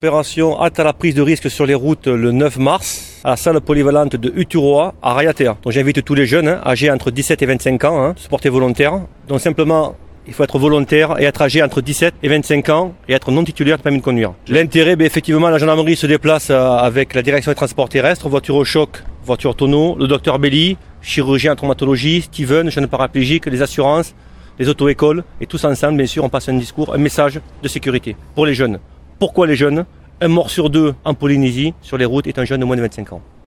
Opération halte à la prise de risque sur les routes le 9 mars à la salle polyvalente de Uturoa à Raiatea. Donc j'invite tous les jeunes âgés entre 17 et 25 ans, se porter volontaire. Donc simplement, il faut être volontaire et être âgé entre 17 et 25 ans et être non titulaire de permis de conduire. L'intérêt, effectivement, la gendarmerie se déplace avec la direction des transports terrestres, voiture au choc, voiture tonneau, le docteur Belli, chirurgien en traumatologie, Steven, jeune paraplégique, les assurances, les auto-écoles. Et tous ensemble, bien sûr, on passe un discours, un message de sécurité pour les jeunes. Pourquoi les jeunes ? Un mort sur deux en Polynésie, sur les routes, est un jeune de moins de 25 ans.